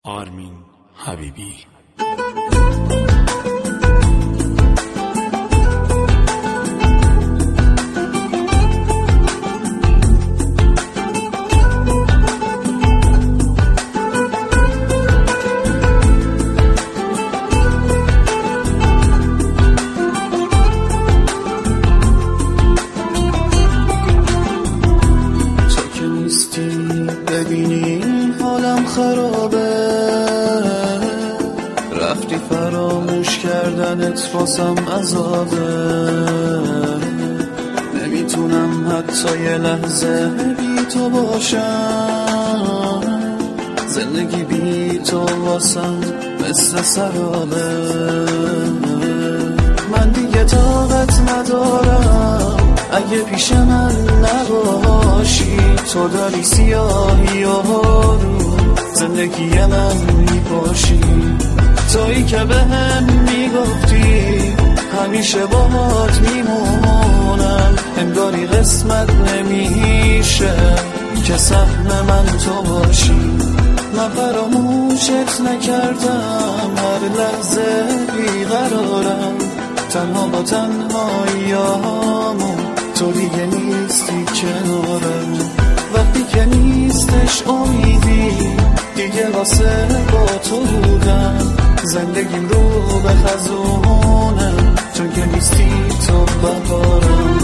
آرمین حبیبی. ببینی حالم خرابه، رفتی فراموش کردنت واسم عذابه. نمیتونم حتی یه لحظه بی تو باشم، زندگی بی تو واسم مثل سرابه. من دیگه طاقت ندارم اگه پیش من نباشی. تو داری سیاهی و رو زندگی من میپاشی. تویی که به هم میگفتی همیشه باهات میمونم، انگاری قسمت نمیشه که سهم من تو باشی. من فراموشت نکردم، هر لحظه بیقرارم، تنها با تنهاییامون تو دیگه نیستی کنارم. وقتی که نیستش امیدی دیگه واسه با تو بودم، زندگیم رو به خزونم چون که نیستی تو بهارم.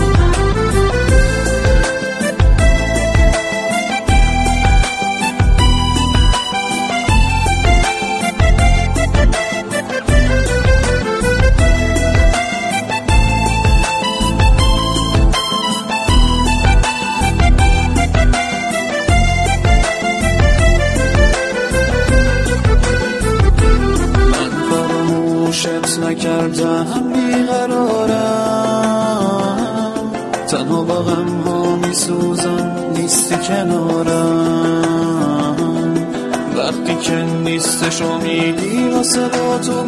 نکردم بیقرارم، تنها با غم ها میسوزم نیستی کنارم. وقتی که نیستش امیدی واسه با تو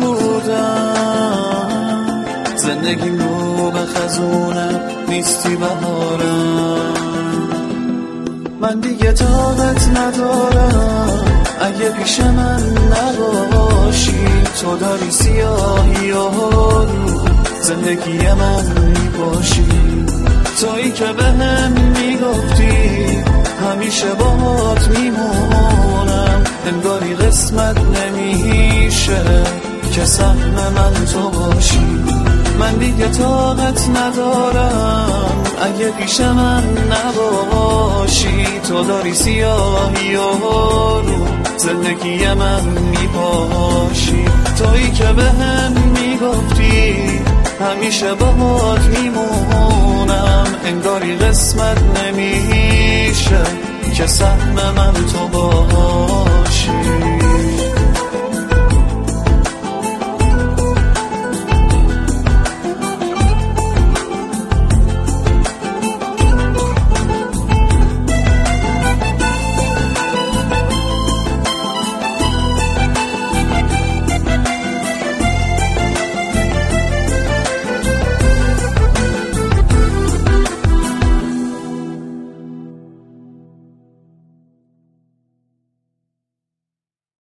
بودم، زندگیم رو به خزونم نیستی بهارم. من دیگه طاقت ندارم اگه پیش من نباشی. تو داری سیاهی و رو زندگی من میپاشی. تویی که به هم میگفتی همیشه باهات میمونم، انگاری قسمت نمیشه که سهم من تو باشی. من دیگه طاقت ندارم اگه پیش من نباشی. تو داری سیاهی و رو زندگی من میپاشی. تویی که به هم میگفتی همیشه باهات میمونم، انگاری قسمت نمیشه که سهم من تو باشی.